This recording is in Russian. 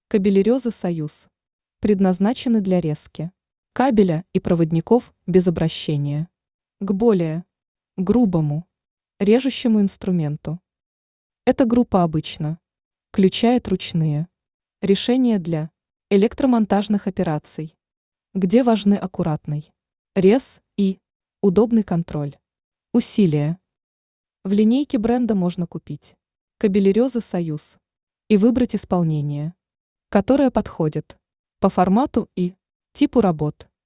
Кабелерезы «Союз» предназначены для резки кабеля и проводников без обращения к более грубому режущему инструменту. Эта группа обычно включает ручные решения для электромонтажных операций, где важны аккуратный рез и удобный контроль. Усилия. В линейке бренда можно купить кабелерезы «Союз» и выбрать исполнение, которое подходит по формату и типу работ.